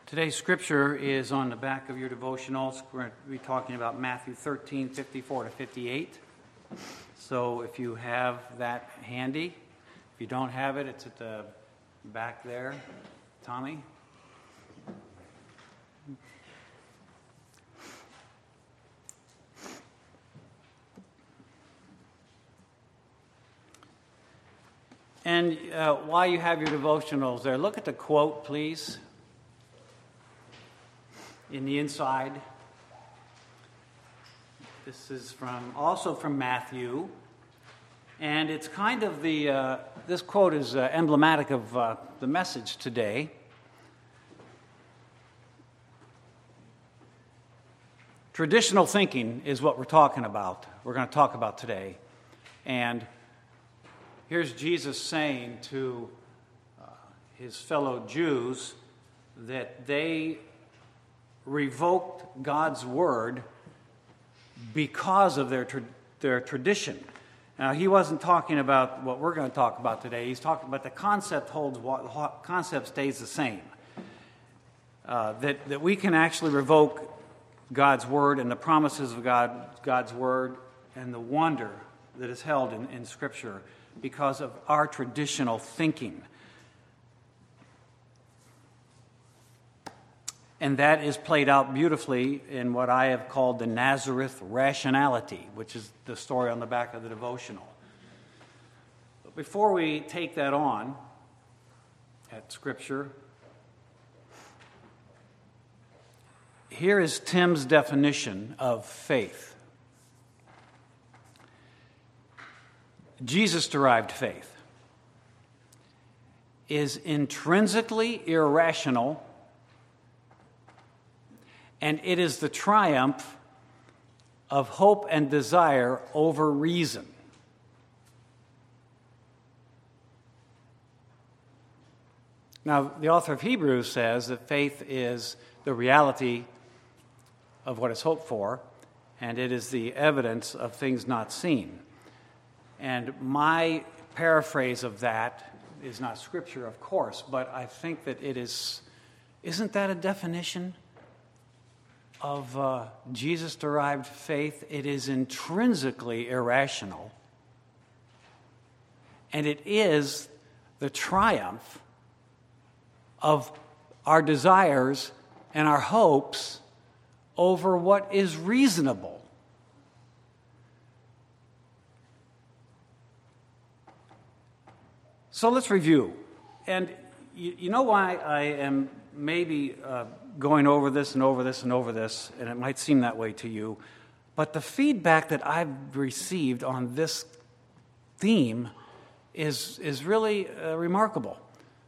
Today's scripture is on the back of your devotionals. We're going to be talking about Matthew 13, 54 to 58. So if you have that handy, if you don't have it, it's at the back there. Tommy? And while you have your devotionals there, look at the quote, please, in the inside. This is also from Matthew, and it's kind of this quote is emblematic of the message today. Traditional thinking is what we're talking about. We're going to talk about today. And here's Jesus saying to his fellow Jews that they revoked God's word because of their tradition. Now, he wasn't talking about what we're going to talk about today. He's talking about the concept concept stays the same. That we can actually revoke God's word and the promises of God's word and the wonder that is held in Scripture because of our traditional thinking. And that is played out beautifully in what I have called the Nazareth rationality, which is the story on the back of the devotional. But before we take that on at Scripture, here is Tim's definition of faith. Jesus-derived faith is intrinsically irrational, and it is the triumph of hope and desire over reason. Now, the author of Hebrews says that faith is the reality of what is hoped for, and it is the evidence of things not seen. And my paraphrase of that is not Scripture, of course, but I think that it is. Isn't that a definition of Jesus-derived faith? It is intrinsically irrational, and it is the triumph of our desires and our hopes over what is reasonable. So let's review. And you know why I am maybe going over this and over this and over this, and it might seem that way to you, but the feedback that I've received on this theme is really remarkable.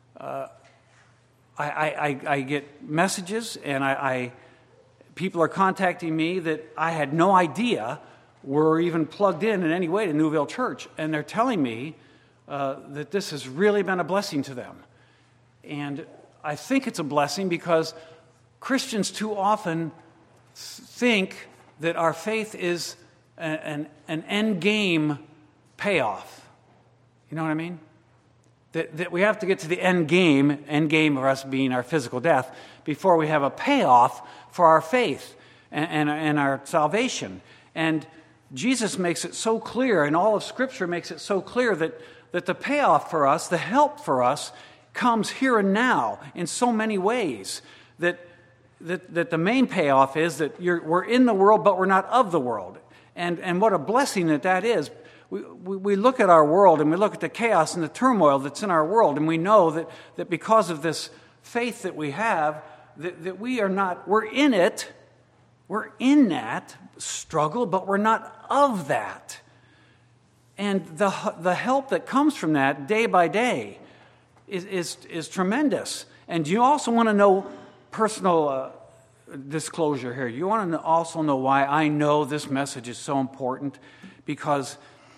I get messages, and people are contacting me that I had no idea were even plugged in any way to Newville Church, and they're telling me that this has really been a blessing to them. And I think it's a blessing because Christians too often think that our faith is an end game payoff. You know what I mean? That we have to get to the end game of us being our physical death, before we have a payoff for our faith and our salvation. And Jesus makes it so clear, and all of Scripture makes it so clear that the payoff for us, the help for us, comes here and now in so many ways. That the main payoff is that we're in the world, but we're not of the world. And what a blessing that is. We look at our world, and we look at the chaos and the turmoil that's in our world, and we know that because of this faith that we have, that we're in it, we're in that struggle, but we're not of that. And the help that comes from that day by day is tremendous. And you also want to know personal disclosure here. You want to also know why I know this message is so important, because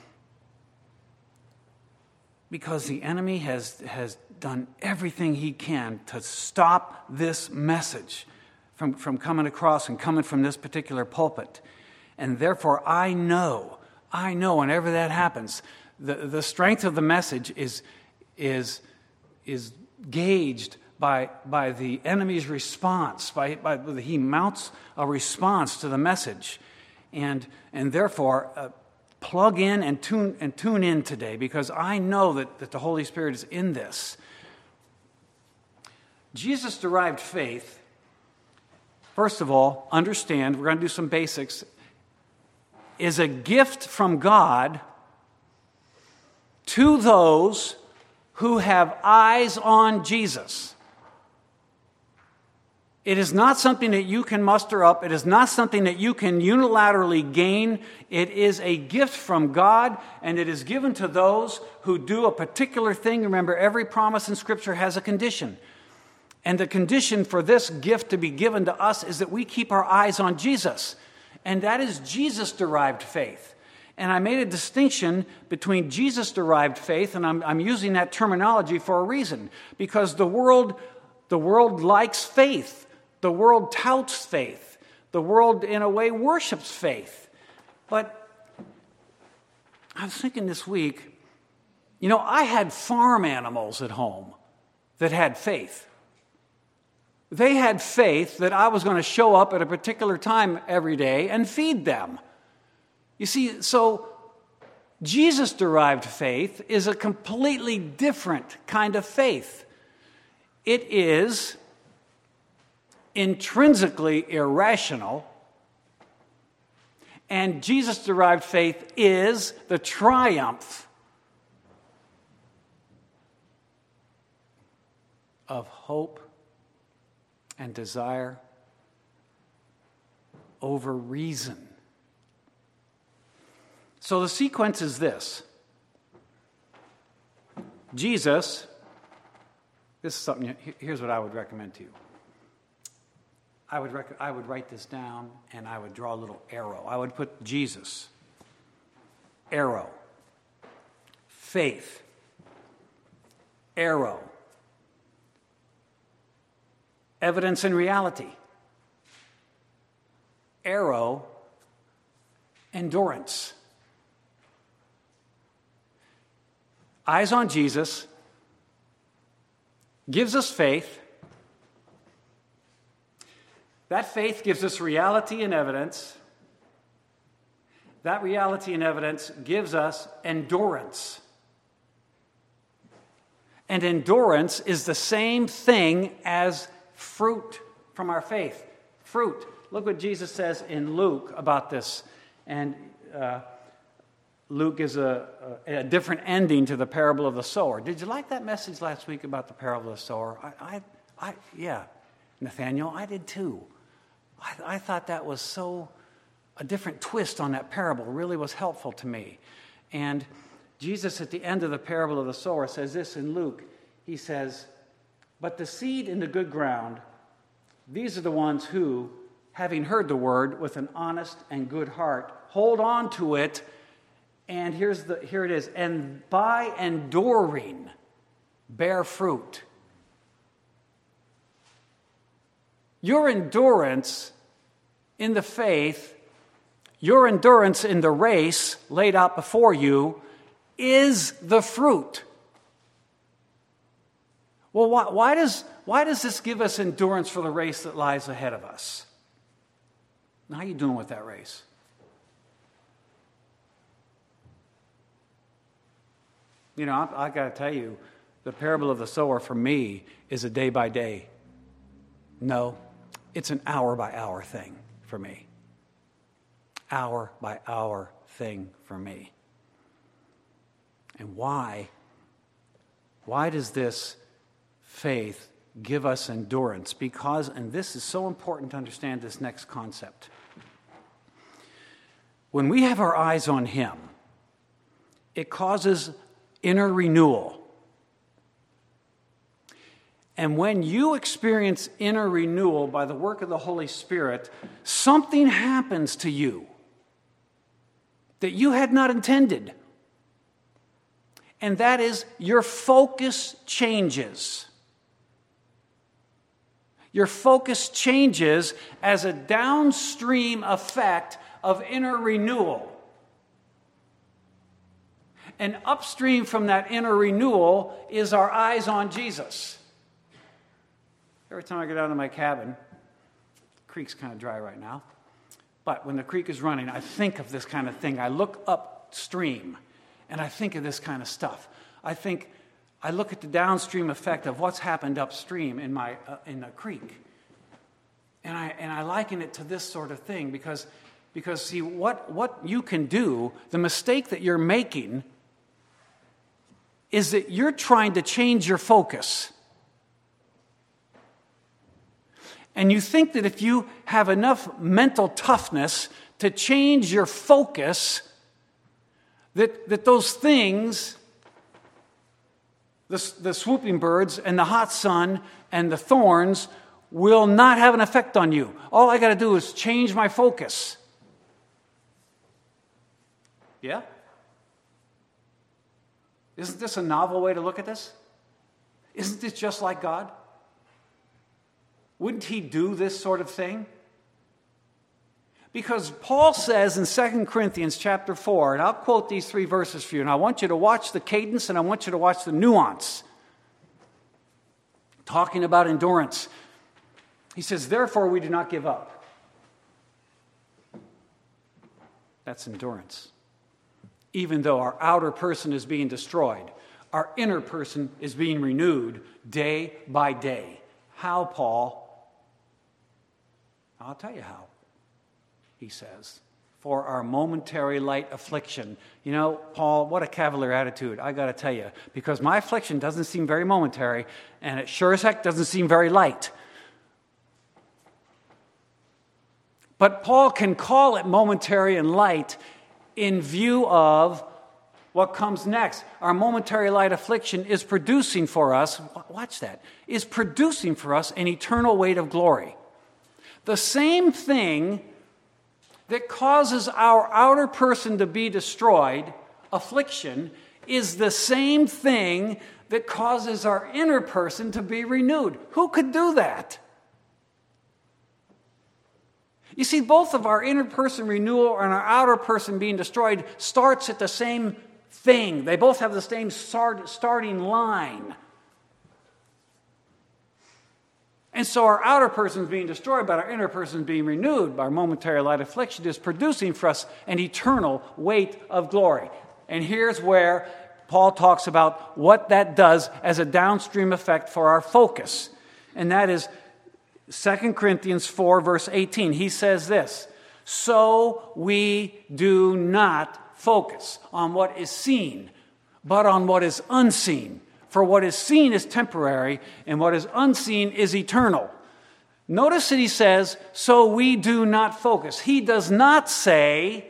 the enemy has done everything he can to stop this message from coming across and coming from this particular pulpit. And therefore, I know whenever that happens, the strength of the message is gauged by the enemy's response. He mounts a response to the message. And therefore, plug in and tune in today, because I know that the Holy Spirit is in this. Jesus-derived faith, first of all, understand, we're going to do some basics, is a gift from God to those who have eyes on Jesus. It is not something that you can muster up. It is not something that you can unilaterally gain. It is a gift from God, and it is given to those who do a particular thing. Remember, every promise in Scripture has a condition. And the condition for this gift to be given to us is that we keep our eyes on Jesus. And that is Jesus-derived faith. And I made a distinction between Jesus-derived faith, and I'm using that terminology for a reason. Because the world likes faith. The world touts faith. The world, in a way, worships faith. But I was thinking this week, I had farm animals at home that had faith. They had faith that I was going to show up at a particular time every day and feed them. You see, so Jesus-derived faith is a completely different kind of faith. It is intrinsically irrational, and Jesus-derived faith is the triumph of hope and desire over reason. So the sequence is this. Jesus, this is something, here's what I would recommend to you. I would write this down, and I would draw a little arrow. I would put Jesus, arrow, faith, arrow, evidence and reality, arrow, endurance. Eyes on Jesus gives us faith. That faith gives us reality and evidence. That reality and evidence gives us endurance. And endurance is the same thing as fruit from our faith. Fruit. Look what Jesus says in Luke about this. And Luke gives a different ending to the parable of the sower. Did you like that message last week about the parable of the sower? Yeah. Nathaniel, I did too. I thought that was so, a different twist on that parable really was helpful to me. And Jesus at the end of the parable of the sower says this in Luke. He says, "But the seed in the good ground, these are the ones who, having heard the word with an honest and good heart, hold on to it," and here it is, "and by enduring bear fruit." Your endurance in the faith, your endurance in the race laid out before you is the fruit. Well, why does this give us endurance for the race that lies ahead of us? How are you doing with that race? I got to tell you, the parable of the sower for me is a day by day. No, it's an hour by hour thing for me. Hour by hour thing for me. And why? Why does this faith give us endurance? Because, and this is so important to understand this next concept. When we have our eyes on Him, it causes inner renewal. And when you experience inner renewal by the work of the Holy Spirit, something happens to you that you had not intended. And that is, your focus changes. Your focus changes as a downstream effect of inner renewal. And upstream from that inner renewal is our eyes on Jesus. Every time I go down to my cabin, the creek's kind of dry right now, but when the creek is running, I think of this kind of thing. I look upstream, and I think of this kind of stuff. I look at the downstream effect of what's happened upstream in the creek, and I liken it to this sort of thing because see what you can do. The mistake that you're making is that you're trying to change your focus. And you think that if you have enough mental toughness to change your focus, that those things, the swooping birds and the hot sun and the thorns, will not have an effect on you. All I got to do is change my focus. Yeah? Isn't this a novel way to look at this? Isn't this just like God? Wouldn't he do this sort of thing? Because Paul says in 2 Corinthians chapter 4, and I'll quote these 3 verses for you, and I want you to watch the cadence and I want you to watch the nuance. Talking about endurance. He says, therefore we do not give up. That's endurance. Even though our outer person is being destroyed, our inner person is being renewed day by day. How, Paul? I'll tell you how. He says, for our momentary light affliction. You know, Paul, what a cavalier attitude, I got to tell you, because my affliction doesn't seem very momentary, and it sure as heck doesn't seem very light. But Paul can call it momentary and light in view of what comes next. Our momentary light affliction is producing for us, watch that, is producing for us an eternal weight of glory. The same thing that causes our outer person to be destroyed, affliction, is the same thing that causes our inner person to be renewed. Who could do that? You see, both of our inner person renewal and our outer person being destroyed starts at the same thing. They both have the same starting line. And so our outer person is being destroyed, but our inner person is being renewed. Our momentary light affliction is producing for us an eternal weight of glory. And here's where Paul talks about what that does as a downstream effect for our focus. And that is 2 Corinthians 4, verse 18. He says this, so we do not focus on what is seen, but on what is unseen. For what is seen is temporary, and what is unseen is eternal. Notice that he says, so we do not focus. He does not say,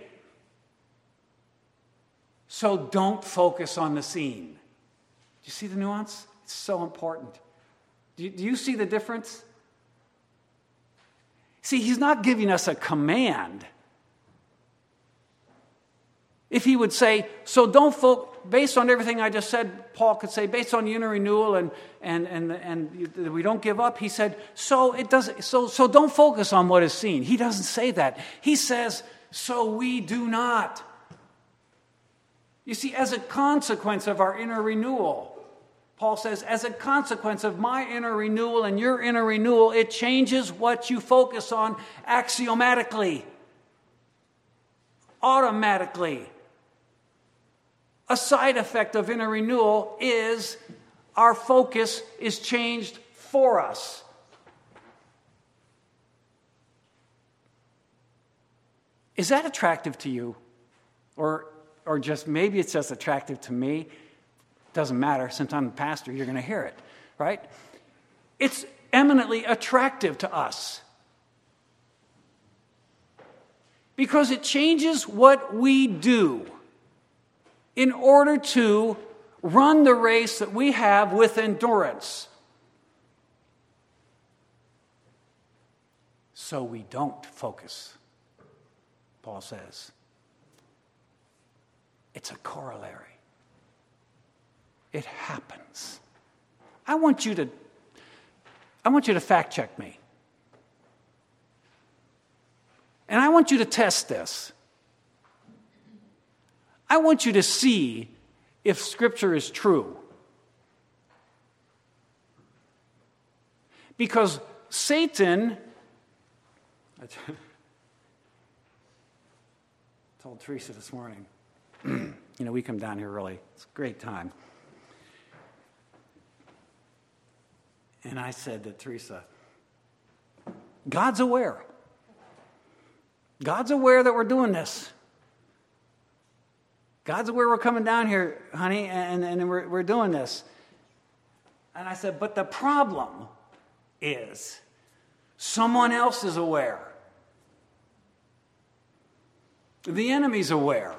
so don't focus on the seen. Do you see the nuance? It's so important. Do you see the difference? See, he's not giving us a command. If he would say, so don't focus, based on everything I just said, Paul could say, based on the inner renewal and we don't give up, he said, so don't focus on what is seen. He doesn't say that. He says, so we do not. You see, as a consequence of our inner renewal, Paul says, as a consequence of my inner renewal and your inner renewal, it changes what you focus on axiomatically, automatically. A side effect of inner renewal is our focus is changed for us. Is that attractive to you? Or just maybe it's just attractive to me? Doesn't matter. Since I'm the pastor, you're going to hear it, right? It's eminently attractive to us. Because it changes what we do in order to run the race that we have with endurance. So we don't focus, Paul says. It's a corollary. It happens. I want you to fact check me. And I want you to test this. I want you to see if Scripture is true. Because Satan, I told Teresa this morning, we come down here early. It's a great time. And I said to Teresa, God's aware. God's aware that we're doing this. God's aware we're coming down here, honey, and we're doing this. And I said, but the problem is someone else is aware. The enemy's aware.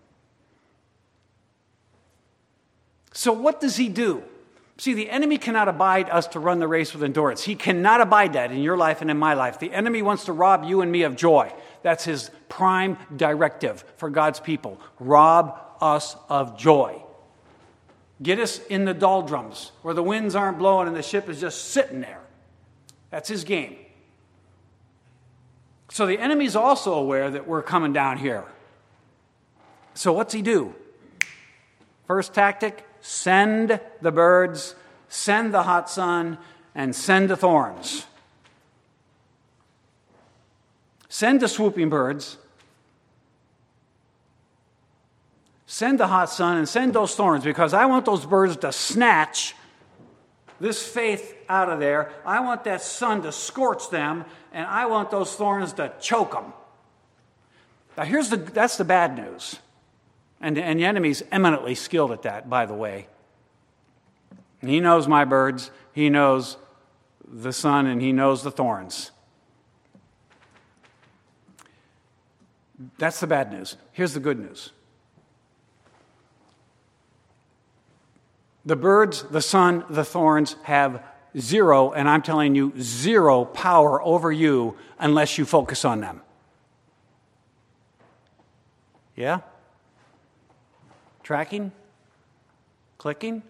So what does he do? See, the enemy cannot abide us to run the race with endurance. He cannot abide that in your life and in my life. The enemy wants to rob you and me of joy. That's his prime directive for God's people. Rob us of joy. Get us in the doldrums where the winds aren't blowing and the ship is just sitting there. That's his game. So the enemy's also aware that we're coming down here. So what's he do? First tactic, send the birds, send the hot sun, and send the thorns. Send the swooping birds, send the hot sun, and send those thorns, because I want those birds to snatch this faith out of there. I want that sun to scorch them, and I want those thorns to choke them. Now that's the bad news. And the enemy's eminently skilled at that, by the way. He knows my birds, he knows the sun, and he knows the thorns. That's the bad news. Here's the good news. The birds, the sun, the thorns have zero, and I'm telling you, zero power over you unless you focus on them. Yeah? Tracking? Clicking?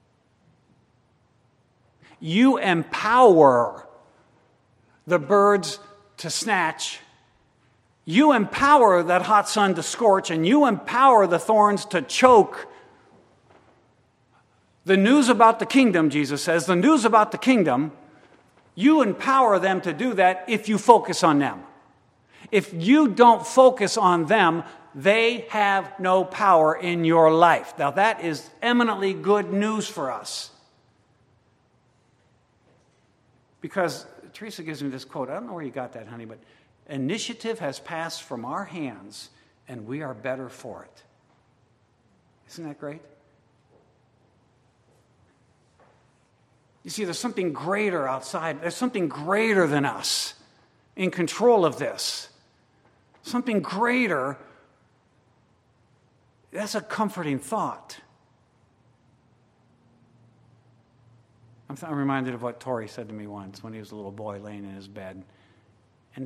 You empower the birds to snatch. You empower that hot sun to scorch, and you empower the thorns to choke. The news about the kingdom, Jesus says, the news about the kingdom, you empower them to do that if you focus on them. If you don't focus on them, they have no power in your life. Now that is eminently good news for us. Because Teresa gives me this quote. I don't know where you got that, honey, but initiative has passed from our hands and we are better for it. Isn't that great? You see, there's something greater outside. There's something greater than us in control of this. Something greater. That's a comforting thought. I'm reminded of what Tori said to me once when he was a little boy laying in his bed. And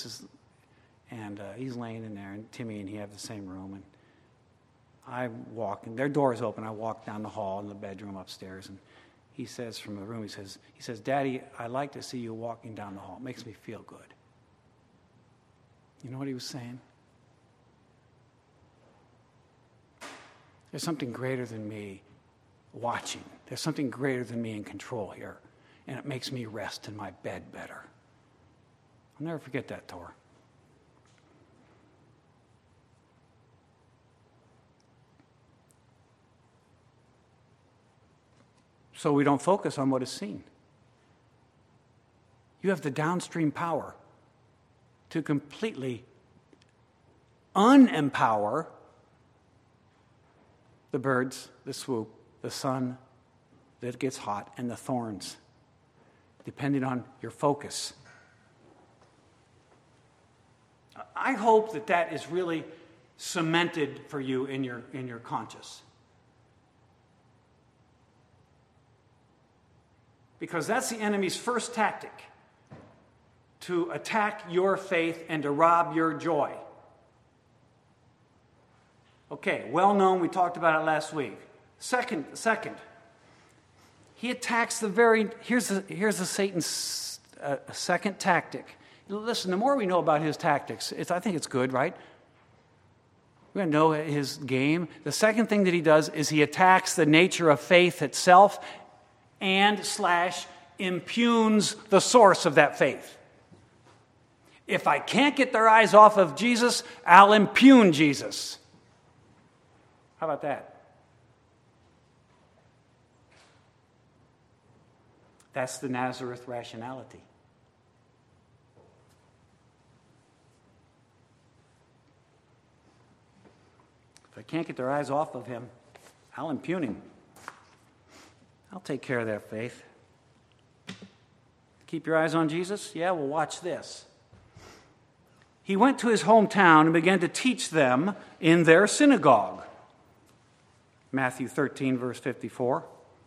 he's laying in there, and Timmy and he have the same room. And I walk, and their door is open. I walk down the hall in the bedroom upstairs, and he says from the room, he says, Daddy, I like to see you walking down the hall. It makes me feel good. You know what he was saying? There's something greater than me watching. There's something greater than me in control here. And it makes me rest in my bed better. I'll never forget that, Tor. So we don't focus on what is seen. You have the downstream power to completely unempower the birds, the swoop, the sun that gets hot, and the thorns, depending on your focus. I hope that is really cemented for you in your conscience. Because that's the enemy's first tactic, to attack your faith and to rob your joy. Okay, well known, we talked about it last week. Second, he attacks here's the Satan's second tactic. Listen, the more we know about his tactics, I think it's good, right? We're going to know his game. The second thing that he does is he attacks the nature of faith itself and / impugns the source of that faith. If I can't get their eyes off of Jesus, I'll impugn Jesus. How about that? That's the Nazareth rationality. If I can't get their eyes off of him, I'll impugn him. I'll take care of their faith. Keep your eyes on Jesus? Yeah, well, watch this. He went to his hometown and began to teach them in their synagogue. Matthew 13, verse 54.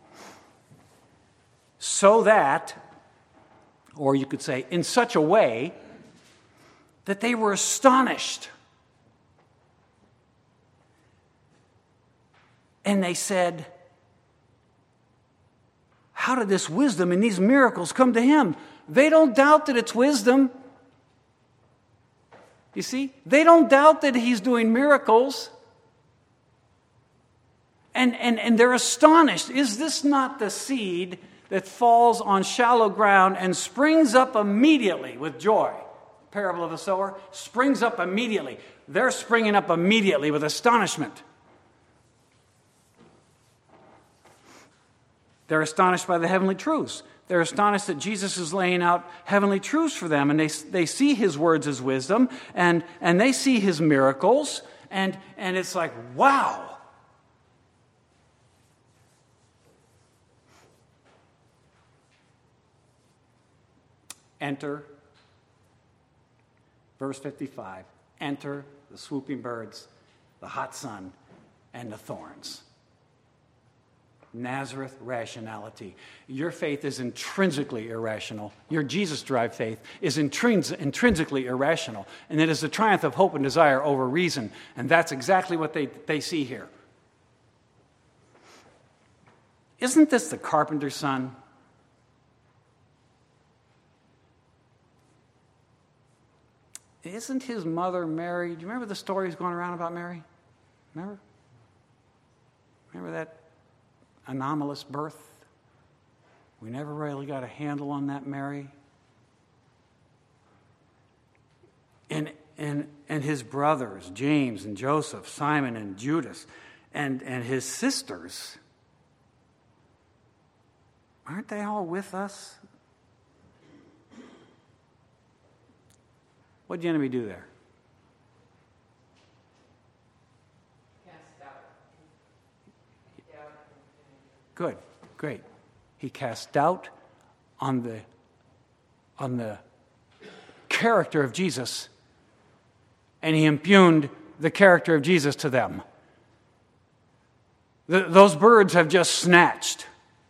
So that, or you could say, in such a way that they were astonished. And they said, how did this wisdom and these miracles come to him? They don't doubt that it's wisdom. You see, they don't doubt that he's doing miracles. And they're astonished. Is this not the seed that falls on shallow ground and springs up immediately with joy? Parable of the sower springs up immediately. They're springing up immediately with astonishment. They're astonished by the heavenly truths. They're astonished that Jesus is laying out heavenly truths for them, and they see his words as wisdom, and they see his miracles, and it's like, wow. Enter, verse 55, enter the swooping birds, the hot sun, and the thorns. Nazareth rationality. Your faith is intrinsically irrational. Your Jesus-derived faith is intrinsically irrational. And it is the triumph of hope and desire over reason. And that's exactly what they see here. Isn't this the carpenter's son? Isn't his mother Mary? Do you remember the stories going around about Mary? Remember that anomalous birth? We never really got a handle on that Mary. And his brothers, James and Joseph, Simon and Judas, and his sisters, aren't they all with us? What did the enemy do there? Cast out. Good, great. He cast doubt on the character of Jesus, and he impugned the character of Jesus to them. Those birds have just snatched.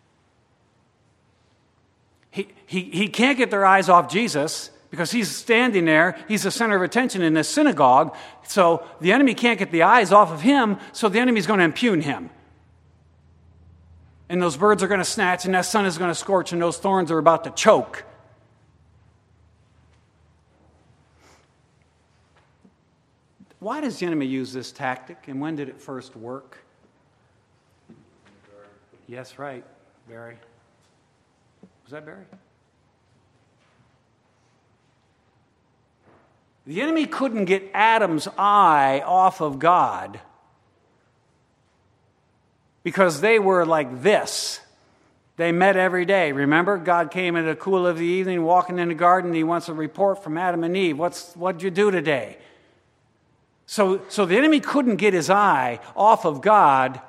He can't get their eyes off Jesus because he's standing there. He's the center of attention in this synagogue. So the enemy can't get the eyes off of him, so the enemy's going to impugn him. And those birds are going to snatch, and that sun is going to scorch, and those thorns are about to choke. Why does the enemy use this tactic, and when did it first work? Yes, right, Barry. Was that Barry? The enemy couldn't get Adam's eye off of God because they were like this. They met every day. Remember, God came in the cool of the evening, walking in the garden. He wants a report from Adam and Eve. What'd you do today? So the enemy couldn't get his eye off of God.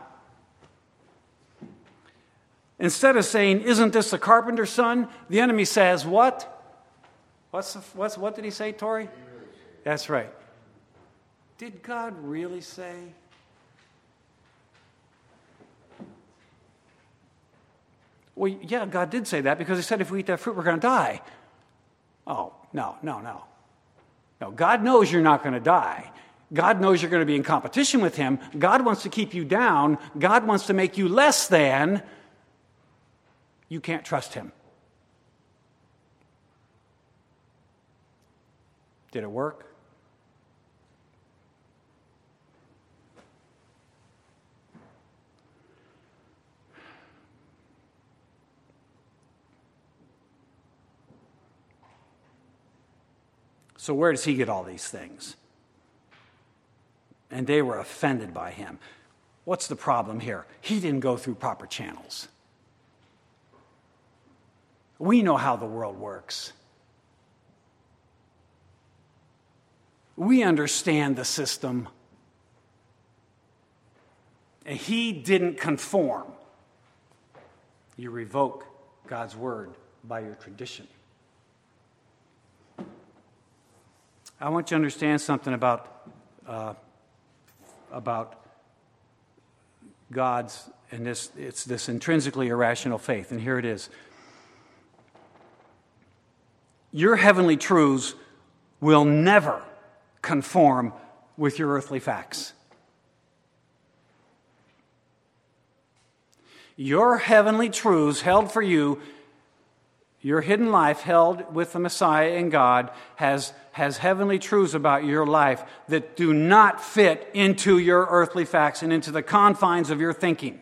Instead of saying, "Isn't this the carpenter's son?" the enemy says, "What? What did he say, Tori?" That's right. Did God really say? Well, yeah, God did say that because he said if we eat that fruit, we're going to die. Oh, no. No, God knows you're not going to die. God knows you're going to be in competition with him. God wants to keep you down. God wants to make you less than. You can't trust him. Did it work? So where does he get all these things? And they were offended by him. What's the problem here? He didn't go through proper channels. We know how the world works. We understand the system. And he didn't conform. You revoke God's word by your tradition. I want you to understand something about God's, and it's this intrinsically irrational faith. And here it is. Your heavenly truths will never conform with your earthly facts. Your heavenly truths held for you, your hidden life held with the Messiah and God has heavenly truths about your life that do not fit into your earthly facts and into the confines of your thinking.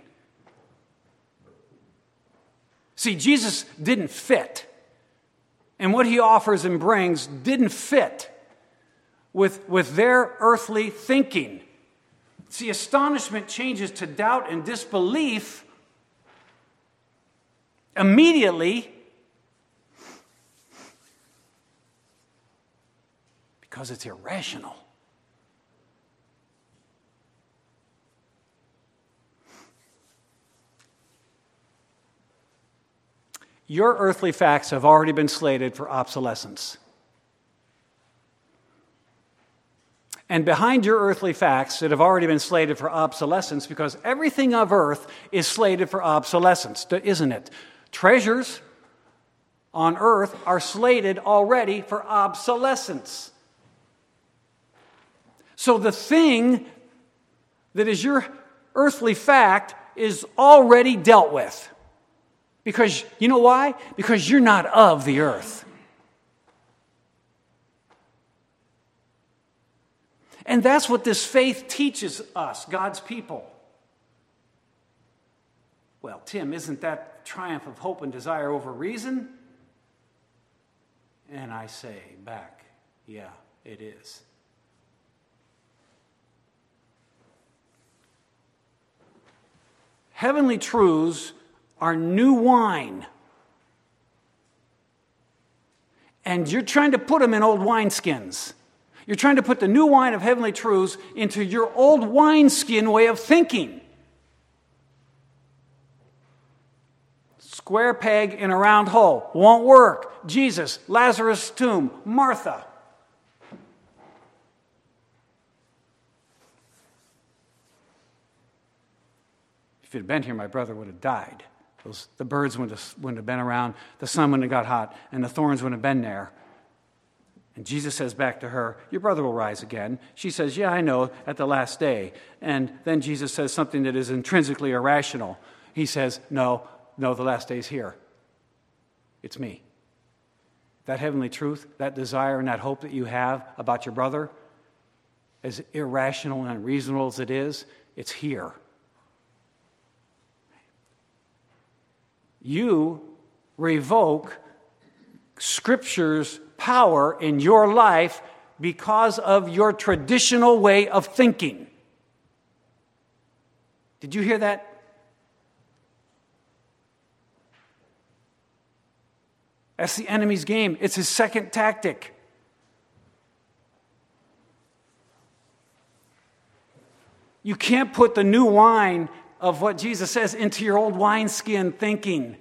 See, Jesus didn't fit. And what he offers and brings didn't fit with their earthly thinking. See, astonishment changes to doubt and disbelief immediately because it's irrational. Your earthly facts have already been slated for obsolescence. And behind your earthly facts that have already been slated for obsolescence, because everything of earth is slated for obsolescence, isn't it? Treasures on earth are slated already for obsolescence. So the thing that is your earthly fact is already dealt with. Because, you know why? Because you're not of the earth. And that's what this faith teaches us, God's people. Well, Tim, isn't that triumph of hope and desire over reason? And I say back, yeah, it is. Heavenly truths are new wine. And you're trying to put them in old wineskins. You're trying to put the new wine of heavenly truths into your old wineskin way of thinking. Square peg in a round hole. Won't work. Jesus, Lazarus' tomb, Martha. If you'd been here, my brother would have died. The birds wouldn't have been around, the sun wouldn't have got hot, and the thorns wouldn't have been there. And Jesus says back to her, your brother will rise again. She says, yeah, I know, at the last day. And then Jesus says something that is intrinsically irrational. He says, no, the last day's here. It's me. That heavenly truth, that desire and that hope that you have about your brother, as irrational and unreasonable as it is, it's here. You revoke Scripture's power in your life because of your traditional way of thinking. Did you hear that? That's the enemy's game. It's his second tactic. You can't put the new wine of what Jesus says into your old wineskin thinking.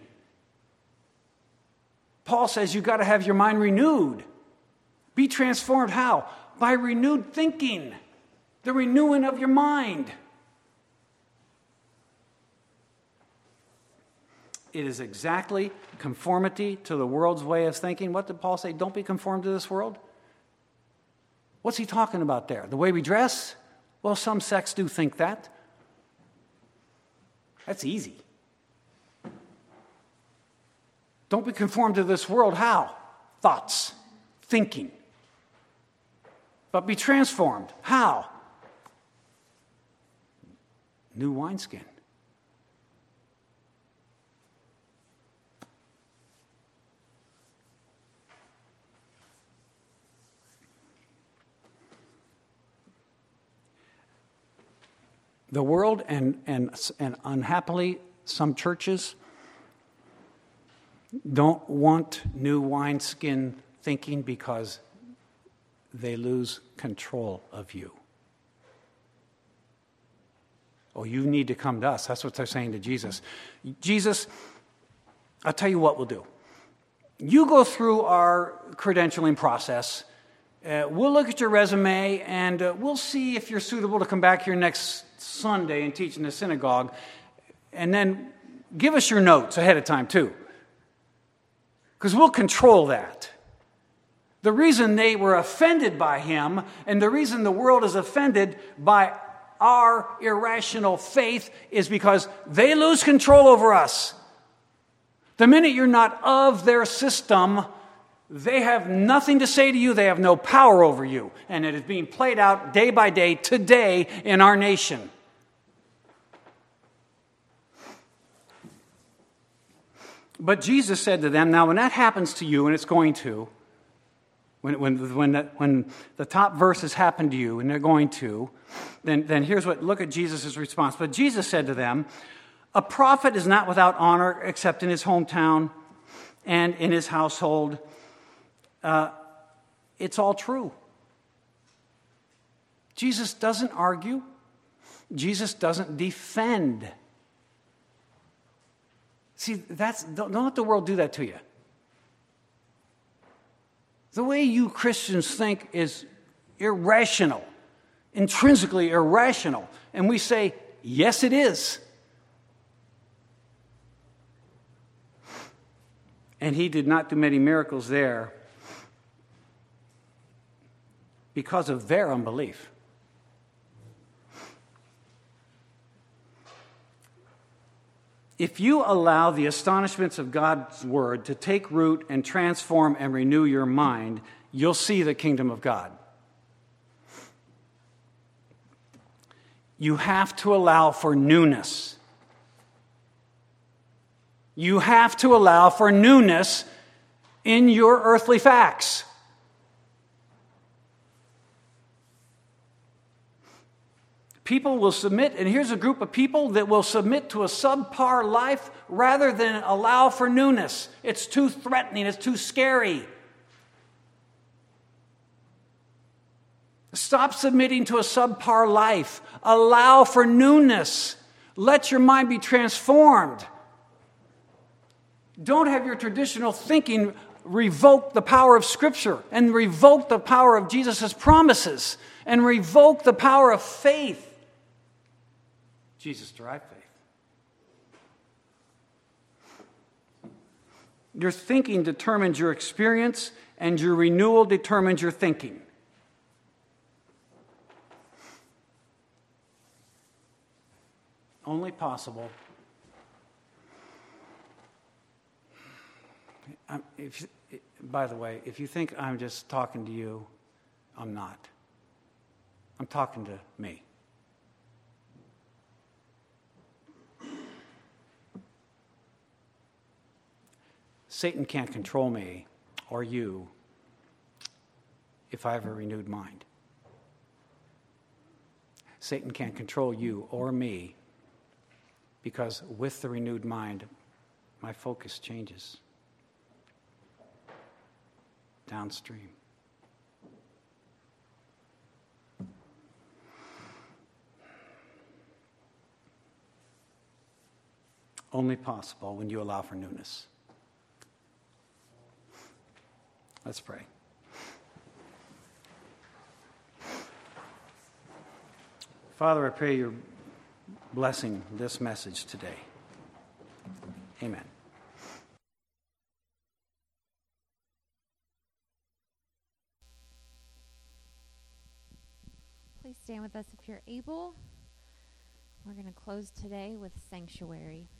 Paul says you've got to have your mind renewed. Be transformed how? By renewed thinking. The renewing of your mind. It is exactly conformity to the world's way of thinking. What did Paul say? Don't be conformed to this world. What's he talking about there? The way we dress? Well, some sects do think that. That's easy. Don't be conformed to this world. How? Thoughts, thinking. But be transformed. How? New wineskin. The world and unhappily some churches don't want new wineskin thinking because they lose control of you. Oh, you need to come to us. That's what they're saying to Jesus. Jesus, I'll tell you what we'll do. You go through our credentialing process. We'll look at your resume, and we'll see if you're suitable to come back here next Sunday and teach in the synagogue. And then give us your notes ahead of time, too. Because we'll control that. The reason they were offended by him, and the reason the world is offended by our irrational faith, is because they lose control over us. The minute you're not of their system, they have nothing to say to you. They have no power over you. And it is being played out day by day today in our nation. But Jesus said to them, now when that happens to you, and it's going to, when the top verses happen to you, and they're going to, then here's what, look at Jesus' response. But Jesus said to them, a prophet is not without honor except in his hometown and in his household. It's all true. Jesus doesn't argue. Jesus doesn't defend. See, don't let the world do that to you. The way you Christians think is irrational, intrinsically irrational. And we say, yes, it is. And he did not do many miracles there because of their unbelief. If you allow the astonishments of God's word to take root and transform and renew your mind, you'll see the kingdom of God. You have to allow for newness. You have to allow for newness in your earthly facts. People will submit, and here's a group of people that will submit to a subpar life rather than allow for newness. It's too threatening, it's too scary. Stop submitting to a subpar life. Allow for newness. Let your mind be transformed. Don't have your traditional thinking revoke the power of Scripture and revoke the power of Jesus' promises and revoke the power of faith. Jesus-derived faith. Your thinking determines your experience, and your renewal determines your thinking. Only possible. By the way, if you think I'm just talking to you, I'm not. I'm talking to me. Satan can't control me or you if I have a renewed mind. Satan can't control you or me because with the renewed mind, my focus changes downstream. Only possible when you allow for newness. Let's pray. Father, I pray your blessing this message today. Amen. Please stand with us if you're able. We're going to close today with Sanctuary.